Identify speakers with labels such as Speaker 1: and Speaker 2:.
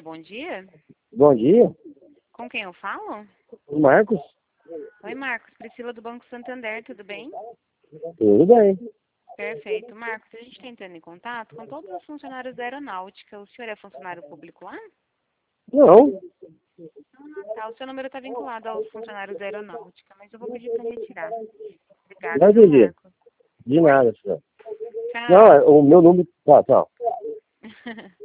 Speaker 1: bom dia.
Speaker 2: Bom dia,
Speaker 1: Com quem eu falo?
Speaker 2: o Marcos.
Speaker 1: Oi, Marcos. Priscila do Banco Santander, tudo bem?
Speaker 2: Tudo bem?
Speaker 1: Perfeito. Marcos, a gente está entrando em contato com todos os funcionários da aeronáutica. O senhor é funcionário público lá?
Speaker 2: Não,
Speaker 1: Ah, tá. O seu número está vinculado aos funcionários da aeronáutica, mas eu vou pedir para retirar. Obrigada,
Speaker 2: não
Speaker 1: viu,
Speaker 2: entendi.
Speaker 1: Marcos?
Speaker 2: De
Speaker 1: Oi?
Speaker 2: nada, senhor. Não,
Speaker 1: Tchau.
Speaker 2: o meu número... Tá, tchau.